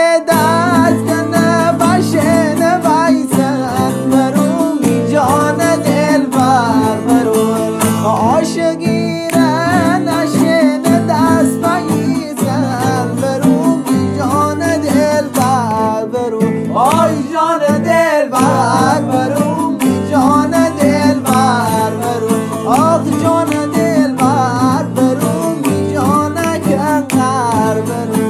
دست کنه بشن بیسن برو می جان دل برو عاشقی را نشن دست بیسن برو می جان دل برو آی جان دل برو می جان دل برو آخ جان دل برو می جان کنار برو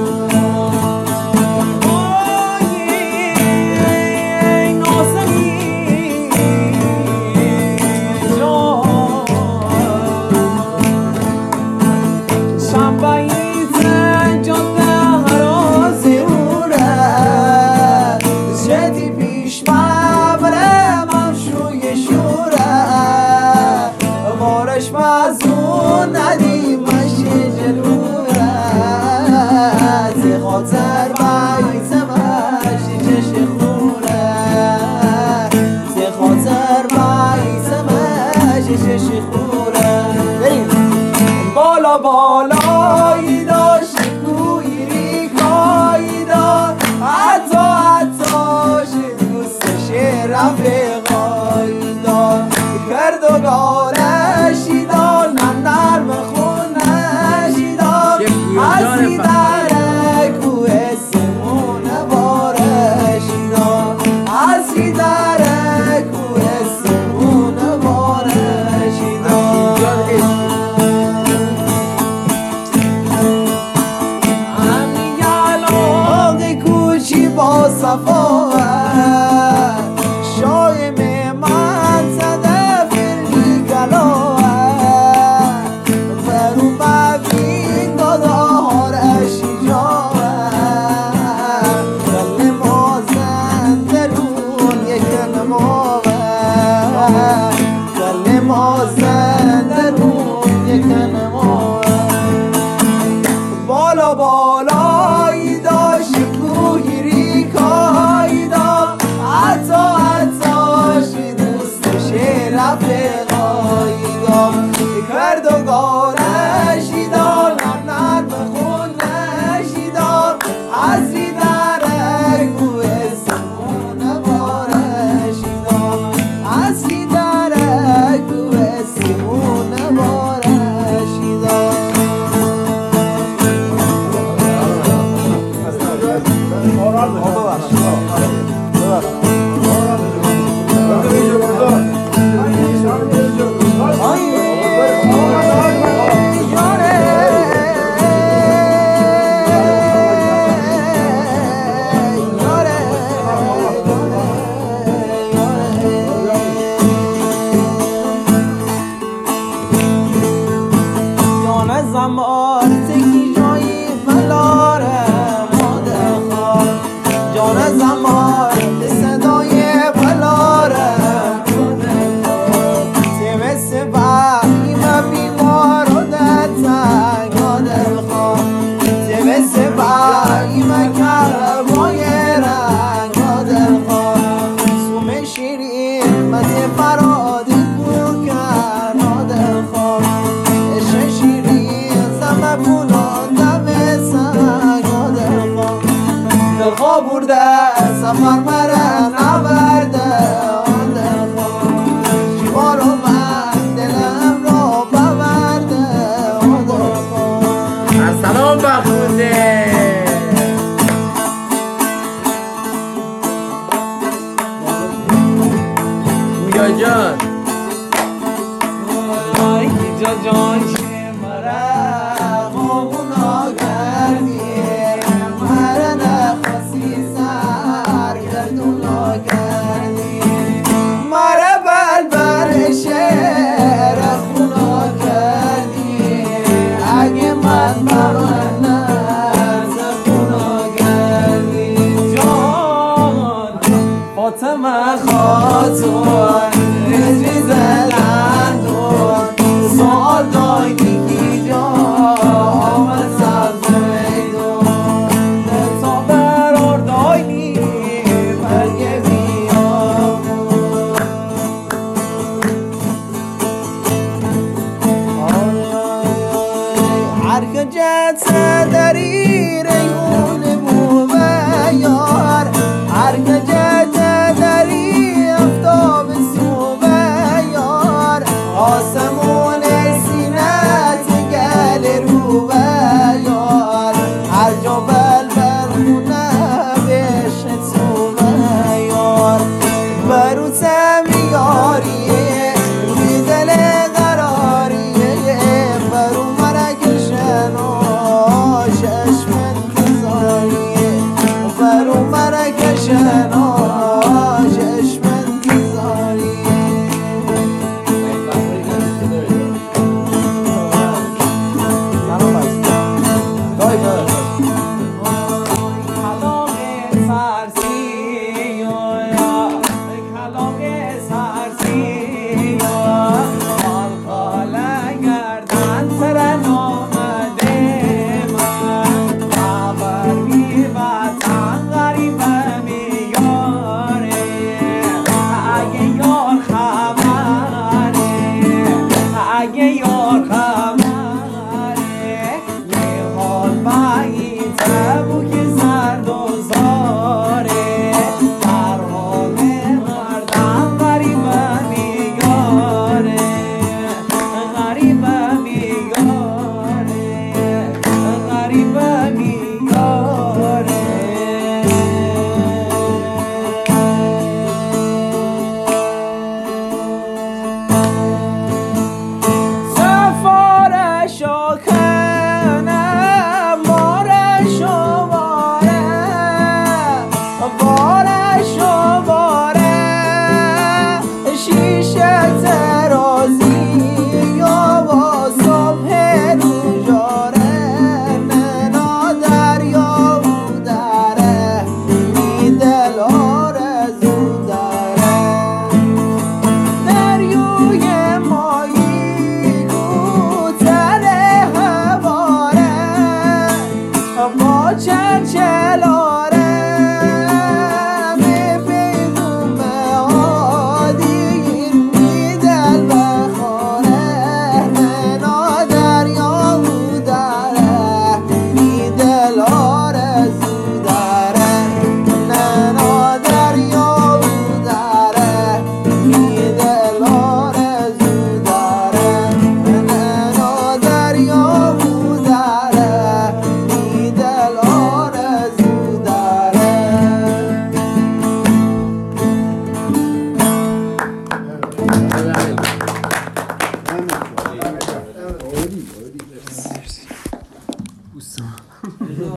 مزون ندیم مشه جلوره زی خاطر بیسمش چش خوره زی خاطر بیسمش چش خوره بریم بالا بالایی داشت کوی ریکایی داشت حتی دوستش رفقایی داشت کرد و گارشی داشت نرم خونشی داشت حسی در کوه سمون بارشی داشت حسی در کوه سمون بارشی داشت همین گلاغ کوچی با صفا شای من زده فرلی گلا برو ببین دادارشی جا دل ما زندرون یک نما دل ما زندرون یک نما بالا بالایی داشت کوی ریکایی داشت حتی دوستش رفقایی داشت کرد و گارشی داشت نرم خونشی داشت حسی در کوه سمون بارشی داشت حسی در کوه سمون بارشی داشت زمان تکی جایی فلاره ماده خواه جان زمان صدای فلاره ماده خواه سیمه سبایی من بیمار و در تنگا دل خواه سیمه سبایی من کرمای رنگا دل خواه سوم شیرین من فرادی بکن دل خواه عشق شیرین دلخوا برده سفر مره نبرده دلخوا شیما رو من دلم رو ببرده دلخوا سلام بخونده گویا جان جان مرا خوابونا کردی مرا نخواستی سر گردونا کردی مرا بلبر شعر خونا کردی اگه من نظر خونا کردی جان فاطمه خاتون رزوی زدن دون سوال دایی کی جا آمد سبز میدون تا برار دایی برگه بیامون هر که جت داری ریون بوبه سرک شنا چشم انتظاری